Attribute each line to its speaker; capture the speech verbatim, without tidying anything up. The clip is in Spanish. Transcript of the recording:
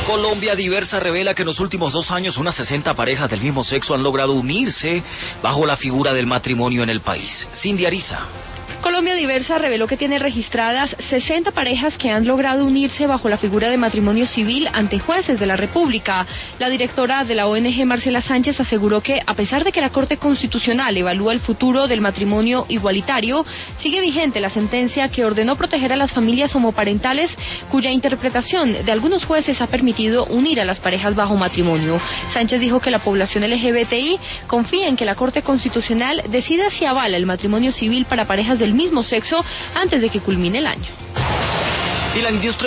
Speaker 1: Colombia Diversa revela que en los últimos dos años unas sesenta parejas del mismo sexo han logrado unirse bajo la figura del matrimonio en el país. Cindy Ariza.
Speaker 2: Colombia Diversa reveló que tiene registradas sesenta parejas que han logrado unirse bajo la figura de matrimonio civil ante jueces de la República. La directora de la O N G, Marcela Sánchez, aseguró que, a pesar de que la Corte Constitucional evalúa el futuro del matrimonio igualitario, sigue vigente la sentencia que ordenó proteger a las familias homoparentales, cuya interpretación de algunos jueces ha permitido unir a las parejas bajo matrimonio. Sánchez dijo que la población L G B T I confía en que la Corte Constitucional decida si avala el matrimonio civil para parejas del mismo sexo antes de que culmine el año.
Speaker 1: Y la industria